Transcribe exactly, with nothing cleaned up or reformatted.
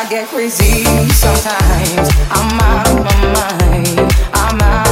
get crazy sometimes. I'm out of my mind. I'm out.